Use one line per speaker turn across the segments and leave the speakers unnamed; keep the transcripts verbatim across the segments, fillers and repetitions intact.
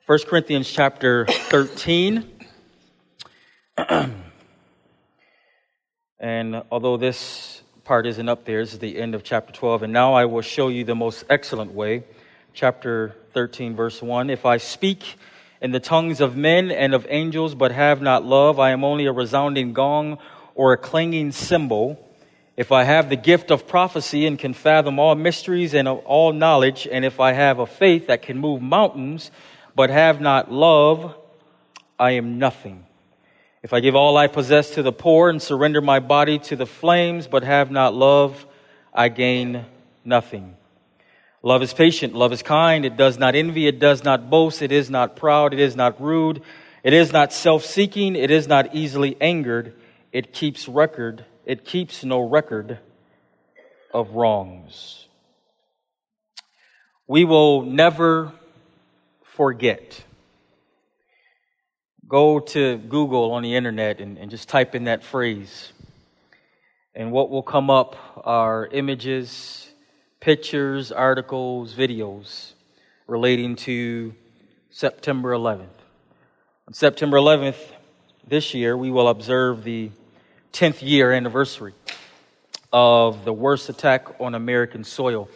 First Corinthians chapter thirteen. And although this part isn't up there, this is the end of chapter twelve. And now I will show you the most excellent way. Chapter thirteen, verse one. If I speak in the tongues of men and of angels, but have not love, I am only a resounding gong or a clanging cymbal. If I have the gift of prophecy and can fathom all mysteries and of all knowledge, and if I have a faith that can move mountains, but have not love, I am nothing. If I give all I possess to the poor and surrender my body to the flames, but have not love, I gain nothing. Love is patient, love is kind, it does not envy, it does not boast, it is not proud, it is not rude, it is not self-seeking, it is not easily angered, it keeps record, it keeps no record of wrongs. We will never forget. Go to Google on the internet and, and just type in that phrase. And what will come up are images, pictures, articles, videos relating to September eleventh. On September eleventh this year, we will observe the tenth year anniversary of the worst attack on American soil.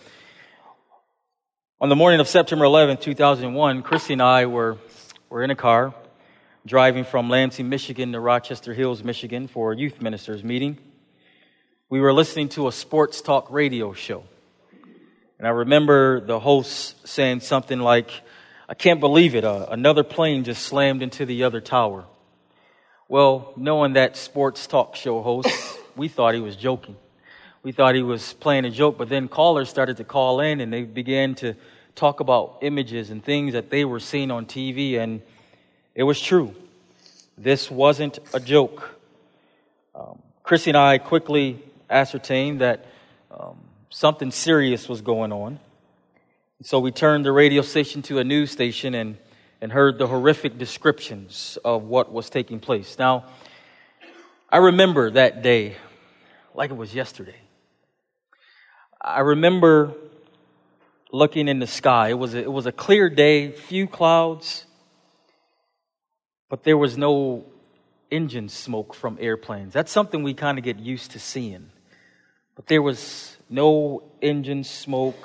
On the morning of September eleventh, two thousand one, Christy and I were, were in a car driving from Lansing, Michigan to Rochester Hills, Michigan for a youth ministers meeting. We were listening to a sports talk radio show. And I remember the host saying something like, "I can't believe it, uh, another plane just slammed into the other tower." Well, knowing that sports talk show host, we thought he was joking. We thought he was playing a joke, but then callers started to call in and they began to talk about images and things that they were seeing on T V, and it was true. This wasn't a joke. Um, Chrissy and I quickly ascertained that um, something serious was going on. So we turned the radio station to a news station and, and heard the horrific descriptions of what was taking place. Now, I remember that day like it was yesterday. I remember looking in the sky. It was a, it was a clear day, few clouds, but there was no engine smoke from airplanes. That's something we kind of get used to seeing. But there was no engine smoke.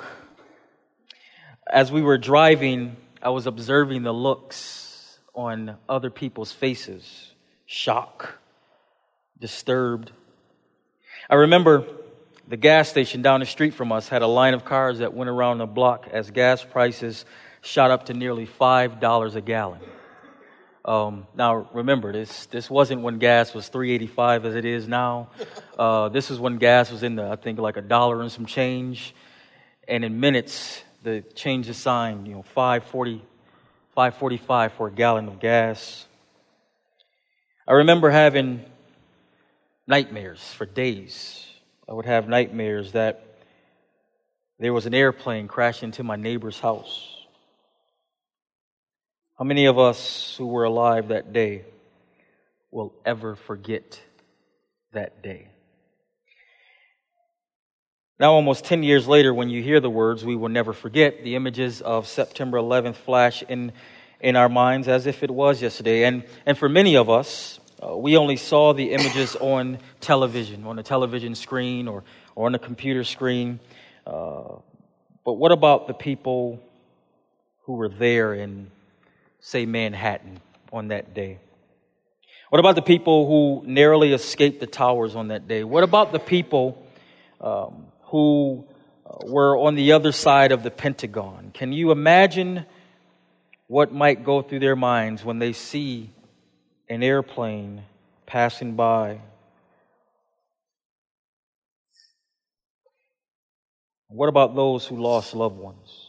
As we were driving, I was observing the looks on other people's faces. Shock, disturbed. I remember the gas station down the street from us had a line of cars that went around the block as gas prices shot up to nearly five dollars a gallon. Um, now, remember, this this wasn't when gas was three eighty-five as it is now. Uh, this is when gas was in the, I think, like a dollar and some change. And in minutes, the change the sign, you know, five forty, five forty-five for a gallon of gas. I remember having nightmares for days. I would have nightmares that there was an airplane crashing into my neighbor's house. How many of us who were alive that day will ever forget that day? Now, almost ten years later, when you hear the words, "we will never forget," the images of September eleventh flash in, in our minds as if it was yesterday. And, and for many of us, uh, we only saw the images on television, on a television screen or, or on a computer screen. Uh, but what about the people who were there in, say, Manhattan on that day? What about the people who narrowly escaped the towers on that day? What about the people um, who uh, were on the other side of the Pentagon? Can you imagine what might go through their minds when they see an airplane passing by? What about those who lost loved ones?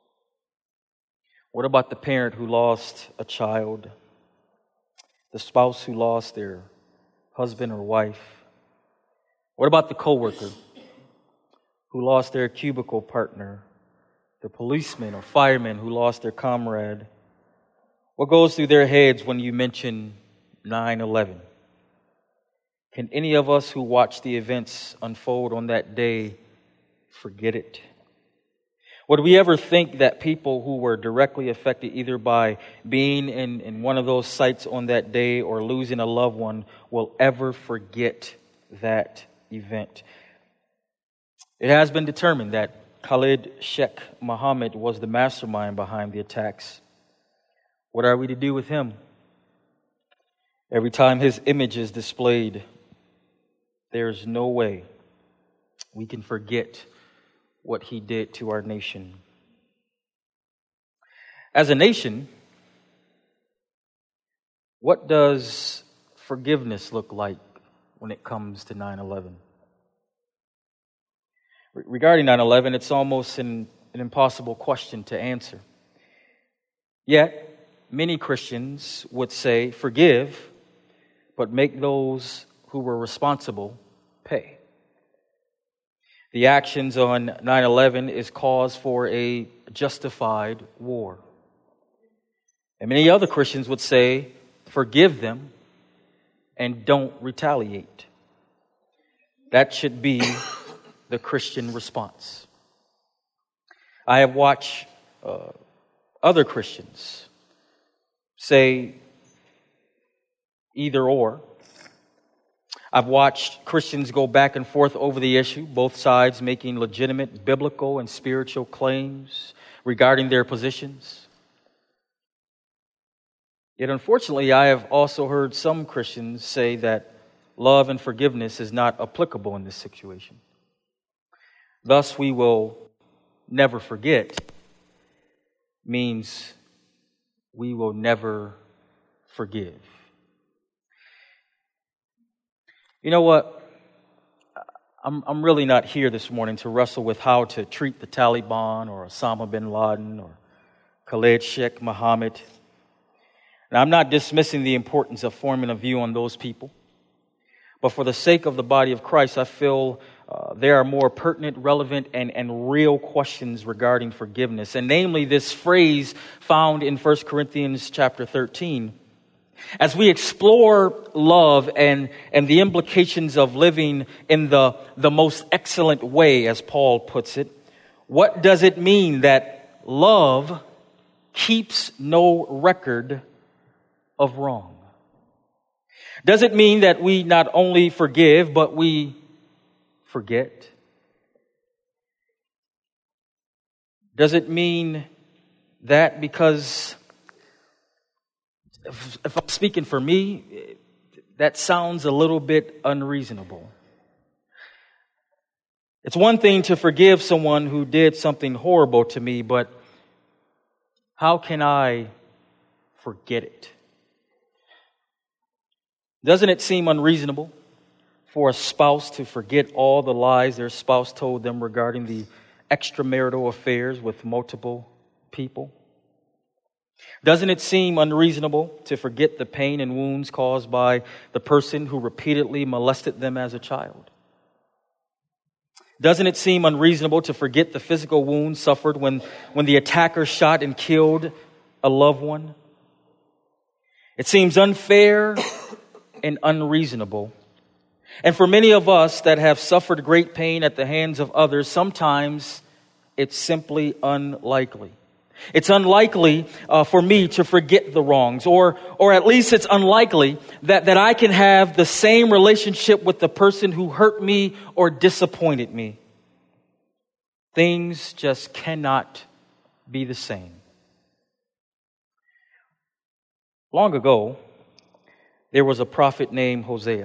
What about the parent who lost a child? The spouse who lost their husband or wife? What about the coworker who lost their cubicle partner? The policeman or fireman who lost their comrade? What goes through their heads when you mention nine eleven? Can any of us who watched the events unfold on that day forget it? Would we ever think that people who were directly affected either by being in, in one of those sites on that day or losing a loved one will ever forget that event? It has been determined that Khalid Sheikh Mohammed was the mastermind behind the attacks. What are we to do with him? Every time his image is displayed, there's no way we can forget what he did to our nation. As a nation, what does forgiveness look like when it comes to nine eleven? Regarding nine eleven, it's almost an, an impossible question to answer. Yet, many Christians would say, forgive, but make those who were responsible pay. The actions on nine eleven is cause for a justified war. And many other Christians would say, forgive them and don't retaliate. That should be the Christian response. I have watched uh, other Christians say either or. I've watched Christians go back and forth over the issue, both sides making legitimate biblical and spiritual claims regarding their positions. Yet unfortunately, I have also heard some Christians say that love and forgiveness is not applicable in this situation. Thus, we will never forget means we will never forgive. You know what? I'm I'm really not here this morning to wrestle with how to treat the Taliban or Osama bin Laden or Khalid Sheikh Mohammed. And I'm not dismissing the importance of forming a view on those people. But for the sake of the body of Christ, I feel uh, there are more pertinent, relevant, and, and real questions regarding forgiveness. And namely, this phrase found in First Corinthians chapter thirteen. As we explore love and, and the implications of living in the, the most excellent way, as Paul puts it, what does it mean that love keeps no record of wrong? Does it mean that we not only forgive, but we forget? Does it mean that because If, if I'm speaking for me, that sounds a little bit unreasonable. It's one thing to forgive someone who did something horrible to me, but how can I forget it? Doesn't it seem unreasonable for a spouse to forget all the lies their spouse told them regarding the extramarital affairs with multiple people? Doesn't it seem unreasonable to forget the pain and wounds caused by the person who repeatedly molested them as a child? Doesn't it seem unreasonable to forget the physical wounds suffered when, when the attacker shot and killed a loved one? It seems unfair and unreasonable. And for many of us that have suffered great pain at the hands of others, sometimes it's simply unlikely. It's unlikely uh, for me to forget the wrongs, or or at least it's unlikely that, that I can have the same relationship with the person who hurt me or disappointed me. Things just cannot be the same. Long ago, there was a prophet named Hosea.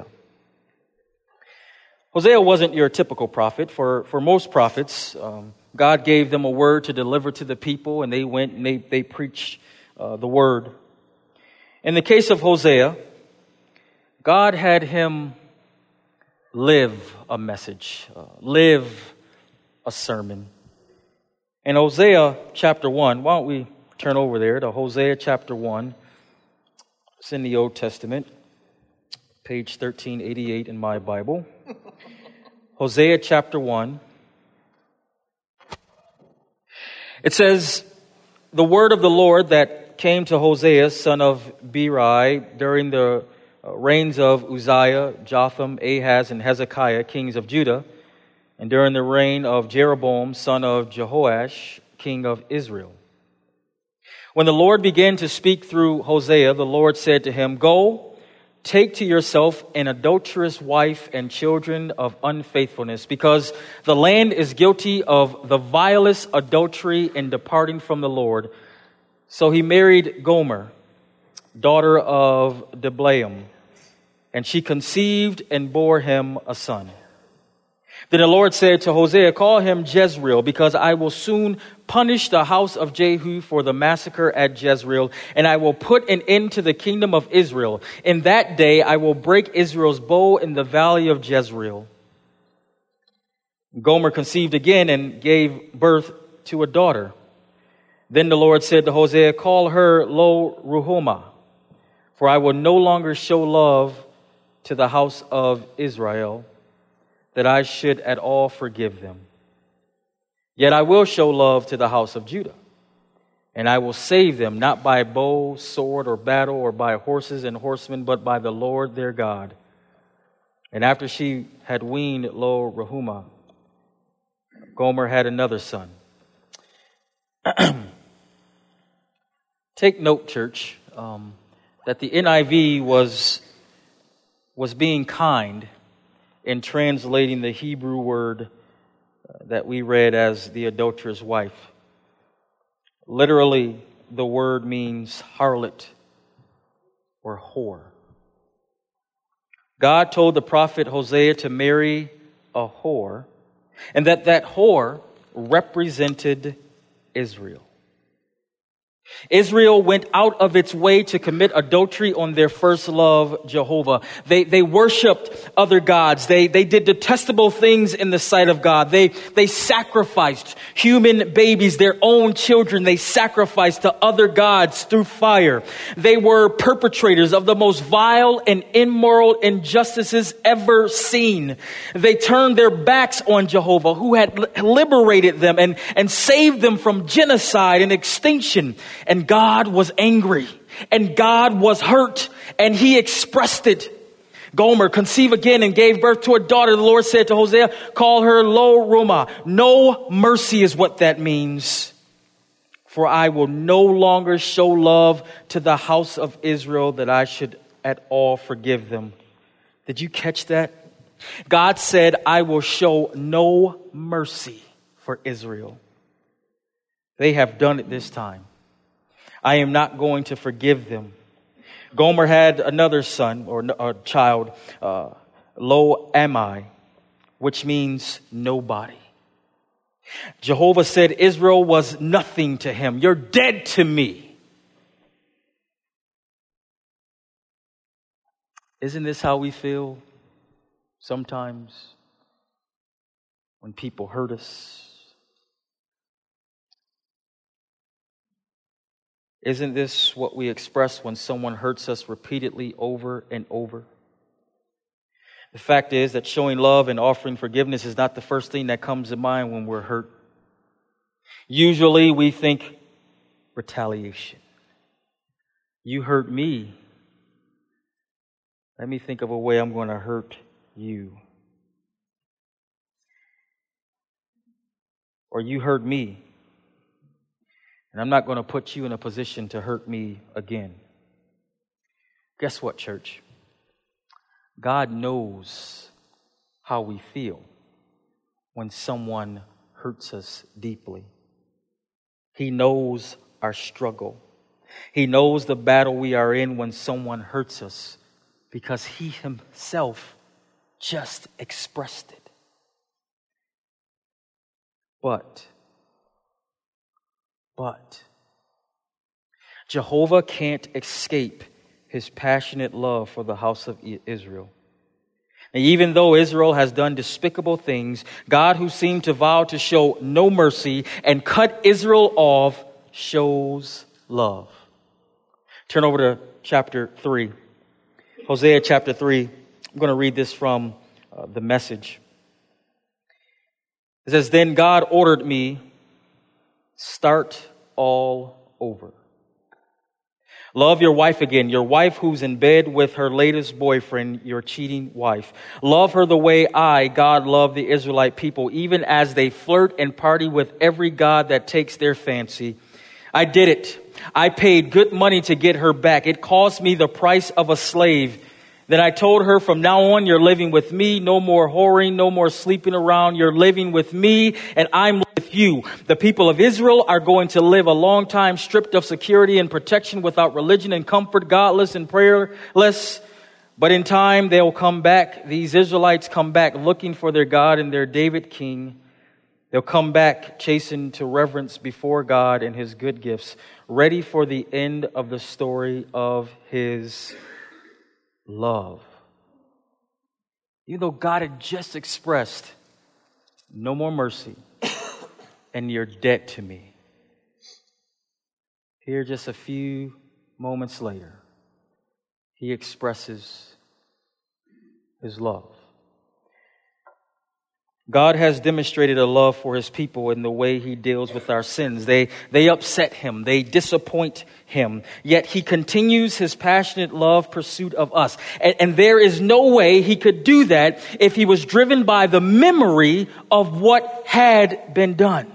Hosea wasn't your typical prophet. For, for most prophets, um, God gave them a word to deliver to the people, and they went and they, they preached uh, the word. In the case of Hosea, God had him live a message, uh, live a sermon. In Hosea chapter one, why don't we turn over there to Hosea chapter one. It's in the Old Testament, page thirteen eighty-eight in my Bible. Hosea chapter one. It says, the word of the Lord that came to Hosea, son of Beeri, during the reigns of Uzziah, Jotham, Ahaz, and Hezekiah, kings of Judah, and during the reign of Jeroboam, son of Jehoash, king of Israel. When the Lord began to speak through Hosea, the Lord said to him, "Go, take to yourself an adulterous wife and children of unfaithfulness, because the land is guilty of the vilest adultery in departing from the Lord." So he married Gomer, daughter of Diblaim, and she conceived and bore him a son. Then the Lord said to Hosea, "Call him Jezreel, because I will soon punish the house of Jehu for the massacre at Jezreel, and I will put an end to the kingdom of Israel. In that day I will break Israel's bow in the valley of Jezreel." Gomer conceived again and gave birth to a daughter. Then the Lord said to Hosea, "Call her Lo Ruhamah, for I will no longer show love to the house of Israel, that I should at all forgive them. Yet I will show love to the house of Judah, and I will save them, not by bow, sword, or battle, or by horses and horsemen, but by the Lord their God." And after she had weaned Lo Ruhamah, Gomer had another son. Take note, church, um, that the N I V was, was being kind in translating the Hebrew word that we read as the adulterous wife. Literally, the word means harlot or whore. God told the prophet Hosea to marry a whore, and that that whore represented Israel. Israel went out of its way to commit adultery on their first love, Jehovah. They they worshipped other gods. They they did detestable things in the sight of God. They they sacrificed human babies, their own children. They sacrificed to other gods through fire. They were perpetrators of the most vile and immoral injustices ever seen. They turned their backs on Jehovah, who had liberated them and, and saved them from genocide and extinction. And God was angry, and God was hurt, and he expressed it. Gomer conceived again and gave birth to a daughter. The Lord said to Hosea, "Call her Lo Ruhamah." No mercy is what that means. "For I will no longer show love to the house of Israel, that I should at all forgive them." Did you catch that? God said, "I will show no mercy for Israel. They have done it this time. I am not going to forgive them." Gomer had another son or a child, uh, Lo Ammi, which means nobody. Jehovah said Israel was nothing to him. "You're dead to me." Isn't this how we feel sometimes when people hurt us? Isn't this what we express when someone hurts us repeatedly over and over? The fact is that showing love and offering forgiveness is not the first thing that comes to mind when we're hurt. Usually we think retaliation. You hurt me. Let me think of a way I'm going to hurt you. Or you hurt me, and I'm not going to put you in a position to hurt me again. Guess what, church? God knows how we feel when someone hurts us deeply. He knows our struggle. He knows the battle we are in when someone hurts us, because he himself just expressed it. But But Jehovah can't escape his passionate love for the house of Israel. And even though Israel has done despicable things, God, who seemed to vow to show no mercy and cut Israel off, shows love. Turn over to chapter three. Hosea chapter three. I'm going to read this from uh, the Message. It says, "Then God ordered me, start all over. Love your wife again, your wife who's in bed with her latest boyfriend, your cheating wife. Love her the way I, God, love the Israelite people, even as they flirt and party with every god that takes their fancy. I did it. I paid good money to get her back. It cost me the price of a slave. Then I told her, from now on, you're living with me. No more whoring, no more sleeping around. You're living with me and I'm with you. The people of Israel are going to live a long time stripped of security and protection, without religion and comfort, godless and prayerless. But in time, they'll come back. These Israelites come back looking for their God and their David king. They'll come back chastened to reverence before God and his good gifts, ready for the end of the story of his love. Even though God had just expressed no more mercy and you're dead to me, here just a few moments later, he expresses his love. God has demonstrated a love for his people in the way he deals with our sins. They, they upset him. They disappoint him. Yet he continues his passionate love pursuit of us. And, and there is no way he could do that if he was driven by the memory of what had been done.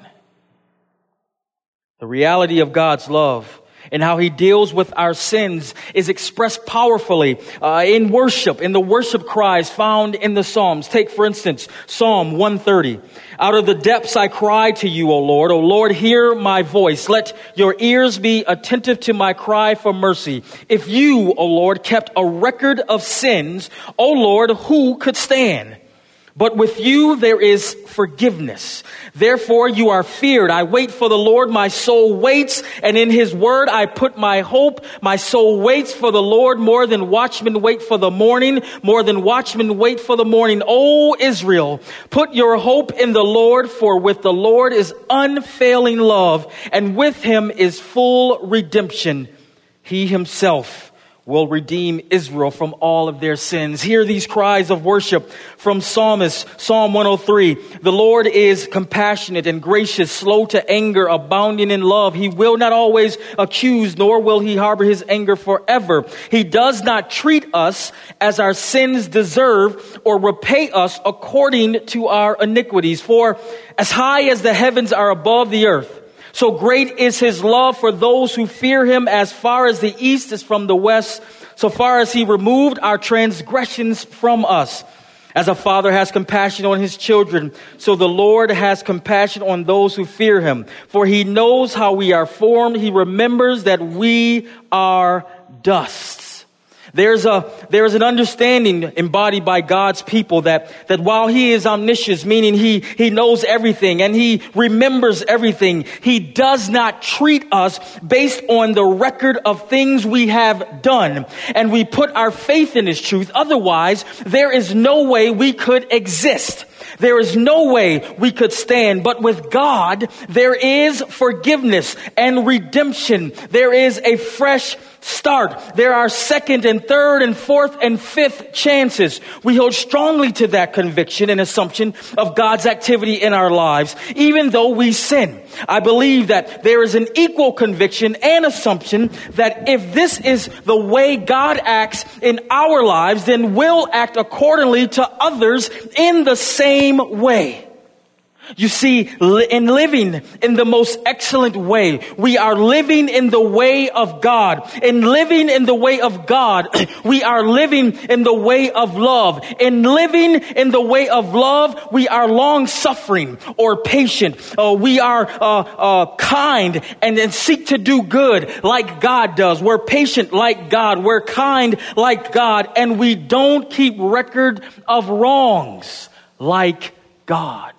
The reality of God's love and how he deals with our sins is expressed powerfully uh, in worship, in the worship cries found in the Psalms. Take, for instance, Psalm one thirty. Out of the depths I cry to you, O Lord. O Lord, hear my voice. Let your ears be attentive to my cry for mercy. If you, O Lord, kept a record of sins, O Lord, who could stand? But with you there is forgiveness. Therefore you are feared. I wait for the Lord. My soul waits, and in his word I put my hope. My soul waits for the Lord more than watchmen wait for the morning, more than watchmen wait for the morning. O Israel, put your hope in the Lord, for with the Lord is unfailing love, and with him is full redemption. He himself will redeem Israel from all of their sins. Hear these cries of worship from psalmist, Psalm one oh three. The Lord is compassionate and gracious, slow to anger, abounding in love. He will not always accuse, nor will he harbor his anger forever. He does not treat us as our sins deserve, or repay us according to our iniquities. For as high as the heavens are above the earth, so great is his love for those who fear him. As far as the east is from the west, so far as he removed our transgressions from us. As a father has compassion on his children, so the Lord has compassion on those who fear him. For he knows how we are formed. He remembers that we are dust. There's a, there's an understanding embodied by God's people that, that while he is omniscient, meaning he, he knows everything and he remembers everything, he does not treat us based on the record of things we have done. And we put our faith in his truth. Otherwise, there is no way we could exist. There is no way we could stand. But with God, there is forgiveness and redemption. There is a fresh start. There are second and third and fourth and fifth chances. We hold strongly to that conviction and assumption of God's activity in our lives, even though we sin. I believe that there is an equal conviction and assumption that if this is the way God acts in our lives, then we'll act accordingly to others in the same way. You see, in living in the most excellent way, we are living in the way of God. In living in the way of God, we are living in the way of love. In living in the way of love, we are long-suffering or patient. Uh, we are uh, uh, kind and, and seek to do good like God does. We're patient like God. We're kind like God. And we don't keep record of wrongs like God.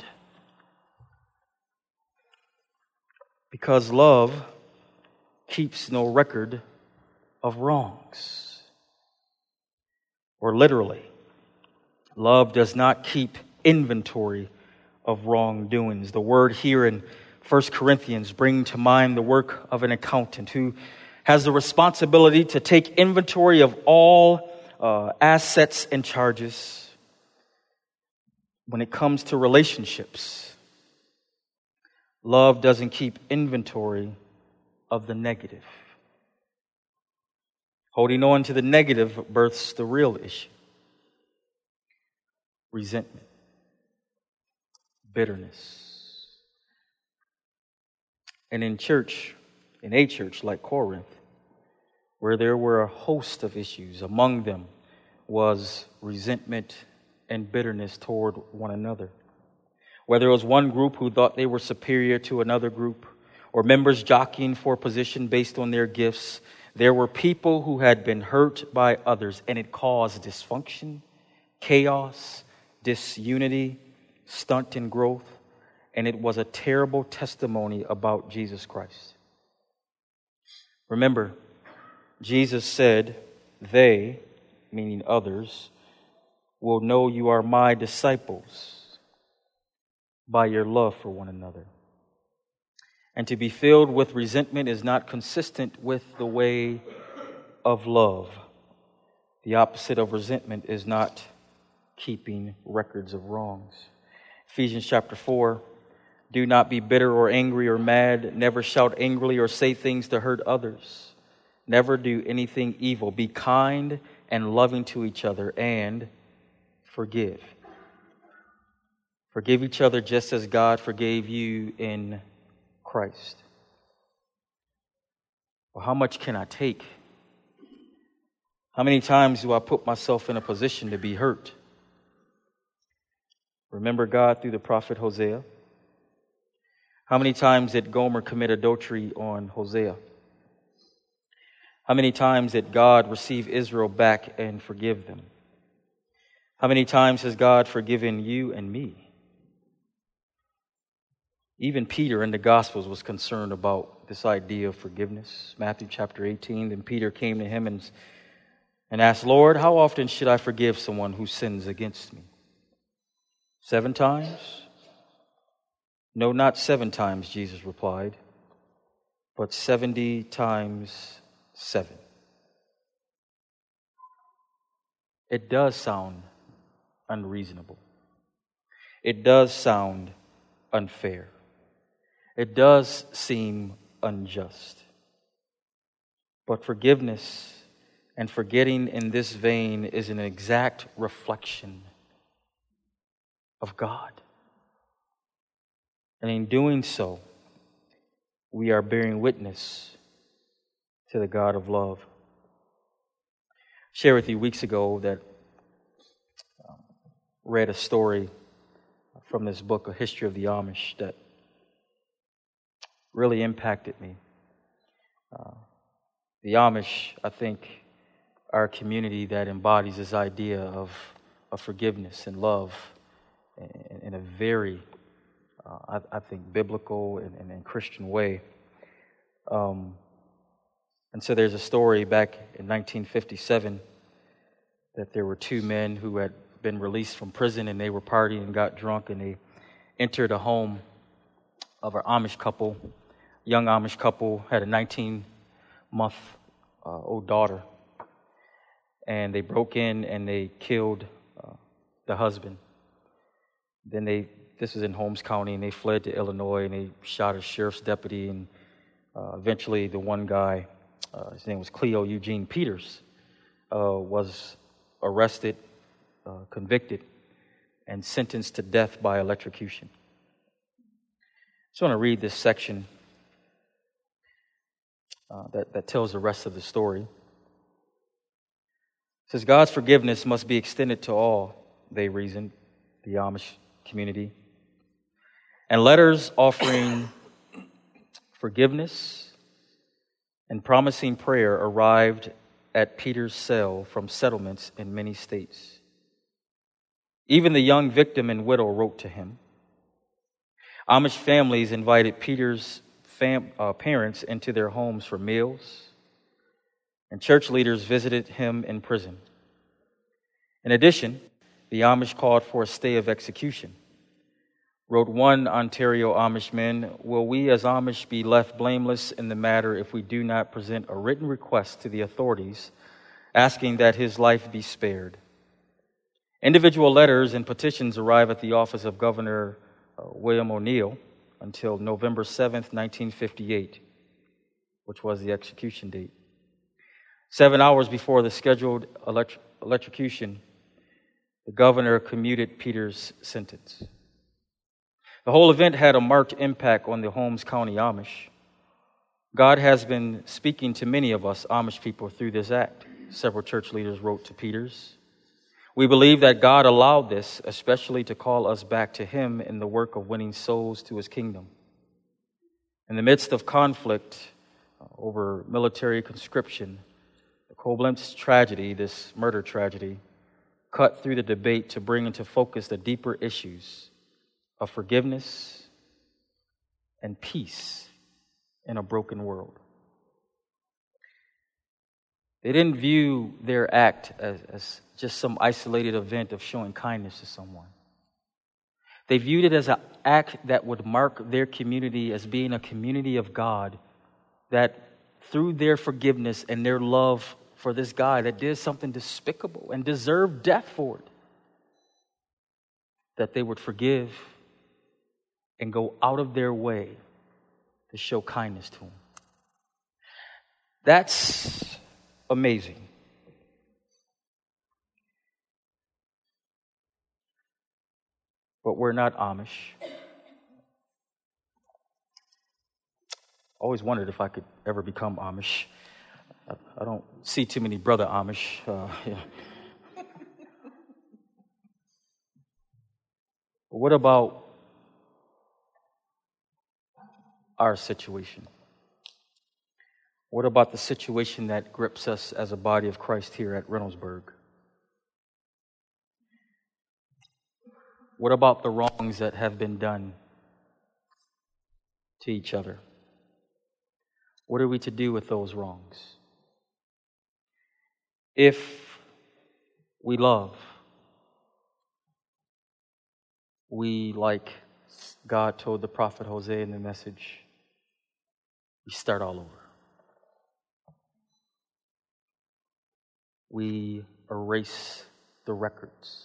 Because love keeps no record of wrongs. Or literally, love does not keep inventory of wrongdoings. The word here in First Corinthians bring to mind the work of an accountant who has the responsibility to take inventory of all uh, assets and charges. When it comes to relationships, love doesn't keep inventory of the negative. Holding on to the negative births the real issue. Resentment. Bitterness. And in church, in a church like Corinth, where there were a host of issues, among them was resentment and bitterness toward one another. Whether it was one group who thought they were superior to another group, or members jockeying for position based on their gifts, there were people who had been hurt by others, and it caused dysfunction, chaos, disunity, stunt in growth, and it was a terrible testimony about Jesus Christ. Remember, Jesus said, "They," meaning others, "will know you are my disciples by your love for one another." And to be filled with resentment is not consistent with the way of love. The opposite of resentment is not keeping records of wrongs. Ephesians chapter four, "Do not be bitter or angry or mad. Never shout angrily or say things to hurt others. Never do anything evil. Be kind and loving to each other and forgive. Forgive each other just as God forgave you in Christ." Well, how much can I take? How many times do I put myself in a position to be hurt? Remember God through the prophet Hosea? How many times did Gomer commit adultery on Hosea? How many times did God receive Israel back and forgive them? How many times has God forgiven you and me? Even Peter in the Gospels was concerned about this idea of forgiveness. Matthew chapter eighteen, then Peter came to him and, and asked, "Lord, how often should I forgive someone who sins against me? Seven times?" "No, not seven times," Jesus replied, "but seventy times seven." It does sound unreasonable. It does sound unfair. It does seem unjust. But forgiveness and forgetting in this vein is an exact reflection of God. And in doing so, we are bearing witness to the God of love. I shared with you weeks ago that I read a story from this book, A History of the Amish, that really impacted me. Uh, the Amish, I think, are a community that embodies this idea of, of forgiveness and love in, in a very, uh, I, I think, biblical and, and, and Christian way. Um, and so there's a story back in nineteen fifty-seven that there were two men who had been released from prison, and they were partying and got drunk, and they entered a home of an Amish couple. Young Amish couple had a nineteen-month uh, old daughter, and they broke in and they killed uh, the husband. Then they, this was in Holmes County, and they fled to Illinois, and they shot a sheriff's deputy, and uh, eventually the one guy, uh, his name was Cleo Eugene Peters, uh, was arrested, uh, convicted, and sentenced to death by electrocution. I just want to read this section uh, that, that tells the rest of the story. It says, God's forgiveness must be extended to all, they reasoned, the Amish community. And letters offering forgiveness and promising prayer arrived at Peter's cell from settlements in many states. Even the young victim and widow wrote to him. Amish families invited Peter's fam- uh, parents into their homes for meals, and church leaders visited him in prison. In addition, the Amish called for a stay of execution. Wrote one Ontario Amish man, "Will we as Amish be left blameless in the matter if we do not present a written request to the authorities asking that his life be spared?" Individual letters and petitions arrive at the office of Governor uh, William O'Neill until November seventh, nineteen fifty-eight, which was the execution date. Seven hours before the scheduled elect- electrocution, the governor commuted Peter's sentence. The whole event had a marked impact on the Holmes County Amish. God has been speaking to many of us Amish people through this act, several church leaders wrote to Peters. We believe that God allowed this, especially to call us back to Him in the work of winning souls to His kingdom. In the midst of conflict over military conscription, the Koblenz tragedy, this murder tragedy, cut through the debate to bring into focus the deeper issues of forgiveness and peace in a broken world. They didn't view their act as, as just some isolated event of showing kindness to someone. They viewed it as an act that would mark their community as being a community of God, that through their forgiveness and their love for this guy that did something despicable and deserved death for it, that they would forgive and go out of their way to show kindness to him. That's amazing. But we're not Amish. Always wondered if I could ever become Amish. I, I don't see too many brother Amish. Uh, yeah. But what about our situation? What about the situation that grips us as a body of Christ here at Reynoldsburg? What about the wrongs that have been done to each other? What are we to do with those wrongs? If we love, we, like God told the prophet Hosea in the message, we start all over. We erase the records.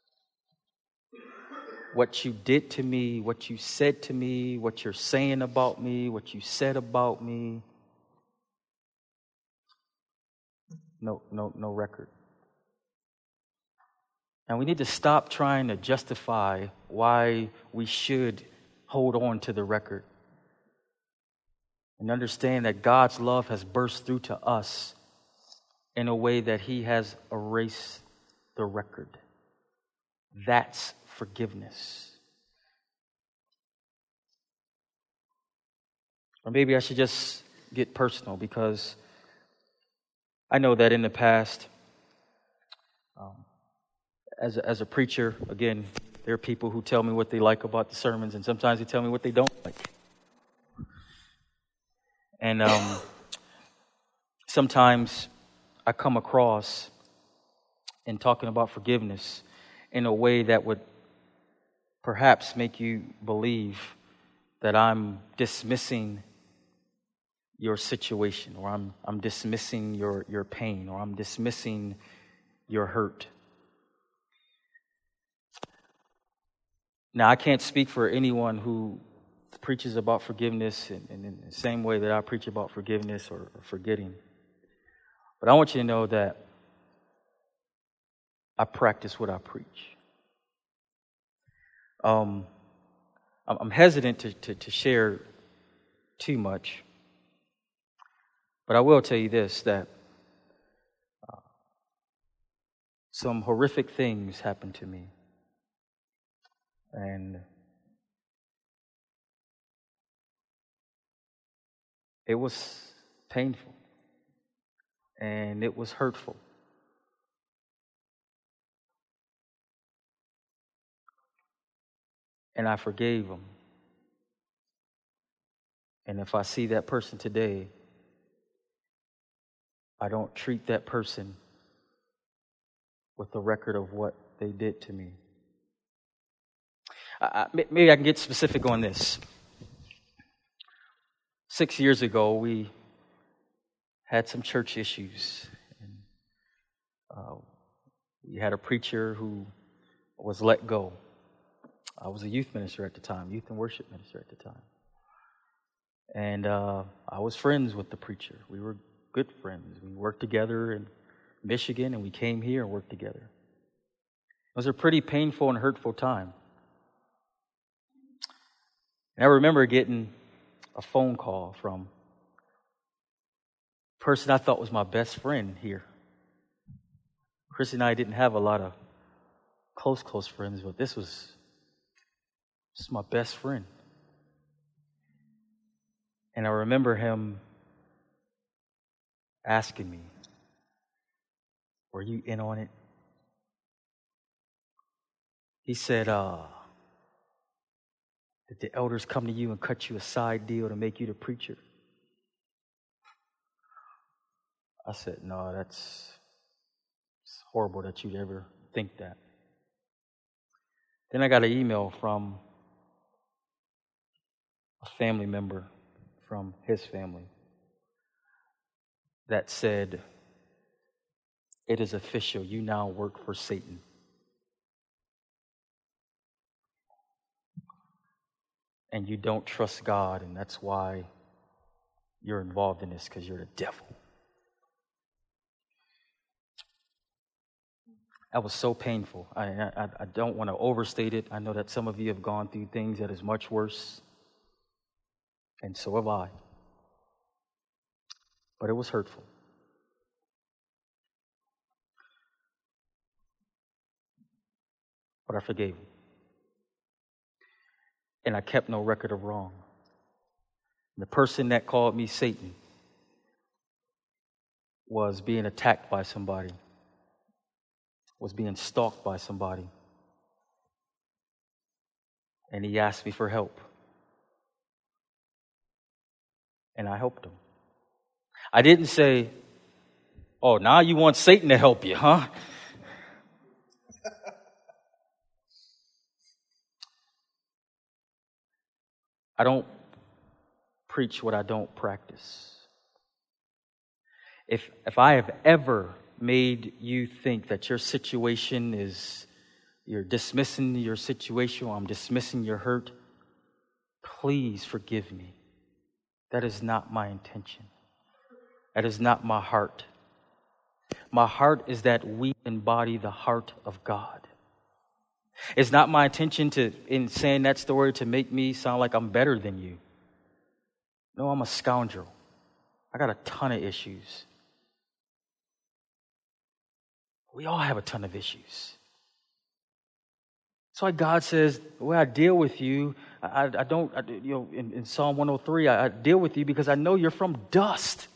What you did to me, what you said to me, what you're saying about me, what you said about me. No, no, no record. And we need to stop trying to justify why we should hold on to the record. And understand that God's love has burst through to us in a way that He has erased the record. That's forgiveness. Or maybe I should just get personal, because I know that in the past, um, as a, as a preacher, again, there are people who tell me what they like about the sermons, and sometimes they tell me what they don't like. And um, sometimes I come across in talking about forgiveness in a way that would perhaps make you believe that I'm dismissing your situation, or I'm I'm dismissing your, your pain, or I'm dismissing your hurt. Now, I can't speak for anyone who preaches about forgiveness in, in, in the same way that I preach about forgiveness or, or forgetting. But I want you to know that I practice what I preach. Um, I'm hesitant to, to, to share too much, but I will tell you this, that uh, some horrific things happened to me. And it was painful. And it was hurtful. And I forgave him. And if I see that person today, I don't treat that person with the record of what they did to me. I, maybe I can get specific on this. Six years ago, we had some church issues. And, uh, we had a preacher who was let go. I was a youth minister at the time, youth and worship minister at the time. And uh, I was friends with the preacher. We were good friends. We worked together in Michigan, and we came here and worked together. It was a pretty painful and hurtful time. And I remember getting a phone call from a person I thought was my best friend here. Chris and I didn't have a lot of close, close friends, but this was just my best friend. And I remember him asking me, were you in on it? He said, uh, did the elders come to you and cut you a side deal to make you the preacher? I said, no, that's it's horrible that you'd ever think that. Then I got an email from a family member from his family that said, it is official, you now work for Satan. And you don't trust God, and that's why you're involved in this, because you're the devil. That was so painful. I, I, I don't want to overstate it. I know that some of you have gone through things that is much worse, and so have I. But it was hurtful. But I forgave him. And I kept no record of wrong. The person that called me Satan was being attacked by somebody, was being stalked by somebody. And he asked me for help. And I helped him. I didn't say, oh, now you want Satan to help you, huh? I don't preach what I don't practice. If if I have ever made you think that your situation is, you're dismissing your situation, or I'm dismissing your hurt, please forgive me. That is not my intention. That is not my heart. My heart is that we embody the heart of God. It's not my intention to, in saying that story, to make me sound like I'm better than you. No, I'm a scoundrel. I got a ton of issues. We all have a ton of issues. That's why God says, the way I deal with you, I, I don't, I, you know, in, in Psalm one oh three, I, I deal with you because I know you're from dust.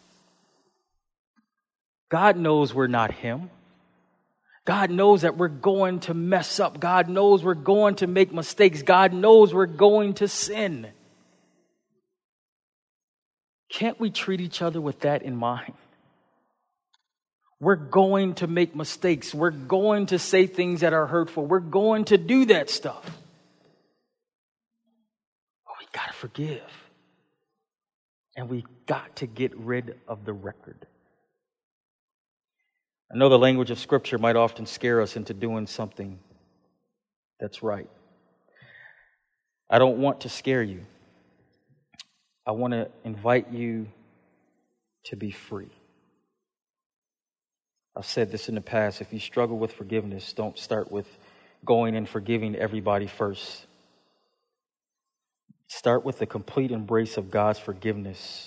God knows we're not Him. God knows that we're going to mess up. God knows we're going to make mistakes. God knows we're going to sin. Can't we treat each other with that in mind? We're going to make mistakes. We're going to say things that are hurtful. We're going to do that stuff. But we got to forgive. And we got to get rid of the record. I know the language of Scripture might often scare us into doing something that's right. I don't want to scare you. I want to invite you to be free. I've said this in the past. If you struggle with forgiveness, don't start with going and forgiving everybody first. Start with the complete embrace of God's forgiveness.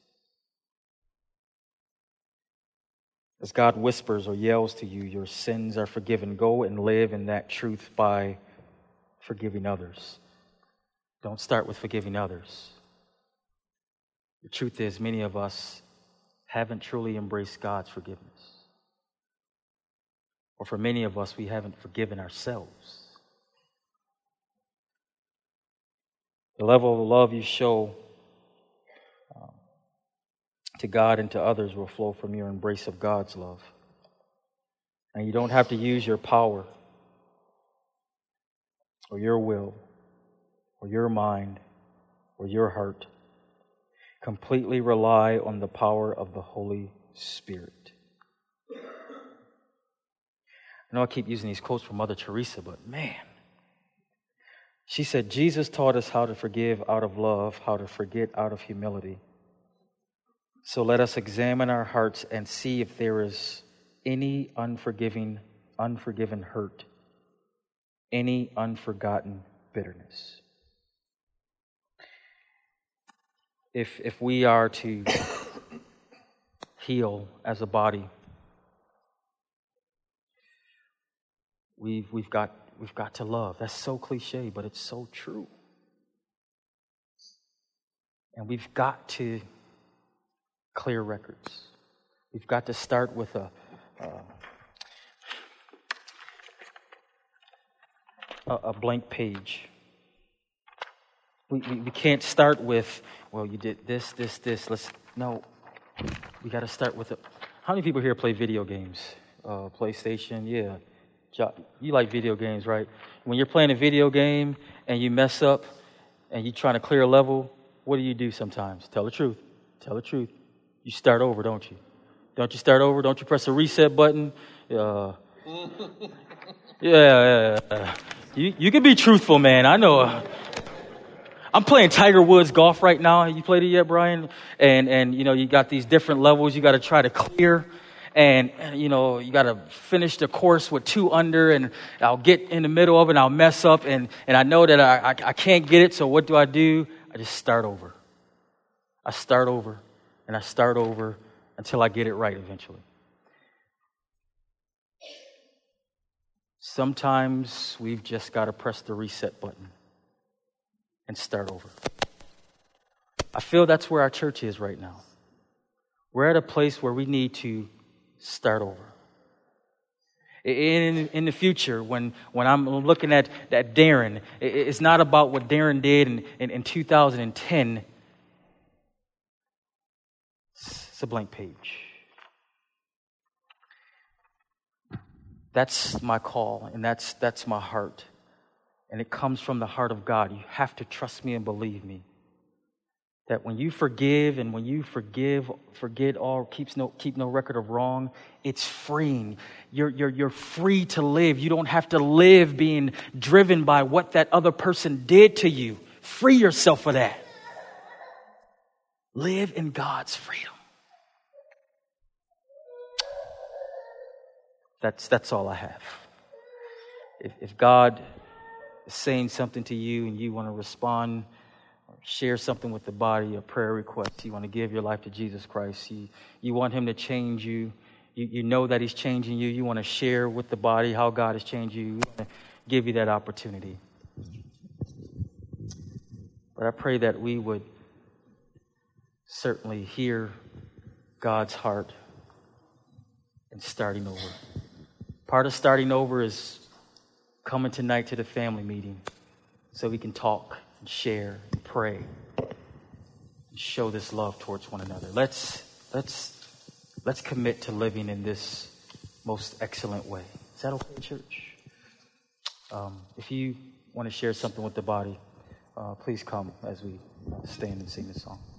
As God whispers or yells to you, your sins are forgiven. Go and live in that truth by forgiving others. Don't start with forgiving others. The truth is, many of us haven't truly embraced God's forgiveness. Or for many of us, we haven't forgiven ourselves. The level of love you show um, to God and to others will flow from your embrace of God's love. And you don't have to use your power or your will or your mind or your heart. Completely rely on the power of the Holy Spirit. I know I keep using these quotes from Mother Teresa, but man, she said, Jesus taught us how to forgive out of love, how to forget out of humility, So let us examine our hearts and see if there is any unforgiving, unforgiven hurt, any unforgotten bitterness. If if we are to heal as a body, we've we've got we've got to love. That's so cliche, but it's so true. And we've got to clear records. We've got to start with a a, a blank page. We, we we can't start with, well, you did this, this, this. Let's no. We got to start with a. How many people here play video games? Uh, PlayStation, yeah. You like video games, right? When you're playing a video game and you mess up and you're trying to clear a level, what do you do sometimes? Tell the truth. Tell the truth. You start over, don't you? Don't you start over? Don't you press the reset button? Uh, yeah, yeah. You you can be truthful, man. I know. Uh, I'm playing Tiger Woods golf right now. You played it yet, Brian? And and you know you got these different levels you got to try to clear, and, and you know you got to finish the course with two under, and I'll get in the middle of it, and I'll mess up, and and I know that I I, I can't get it. So what do I do? I just start over. I start over. And I start over until I get it right eventually. Sometimes we've just got to press the reset button and start over. I feel that's where our church is right now. We're at a place where we need to start over. In in the future, when, when I'm looking at, at Darren, it's not about what Darren did in, in, in two thousand ten. It's a blank page. That's my call, and that's that's my heart. And it comes from the heart of God. You have to trust me and believe me. That when you forgive and when you forgive, forget all, keeps no keep no record of wrong, it's freeing. You're you're you're free to live. You don't have to live being driven by what that other person did to you. Free yourself of that. Live in God's freedom. That's that's all I have. If, if God is saying something to you and you want to respond, or share something with the body, a prayer request, you want to give your life to Jesus Christ, you, you want him to change you, you, you know that he's changing you, you want to share with the body how God has changed you, you want to give you that opportunity. But I pray that we would certainly hear God's heart and starting over. Part of starting over is coming tonight to the family meeting so we can talk and share and pray and show this love towards one another. Let's let's let's commit to living in this most excellent way. Is that okay, church? Um, if you want to share something with the body, uh, please come as we stand and sing this song.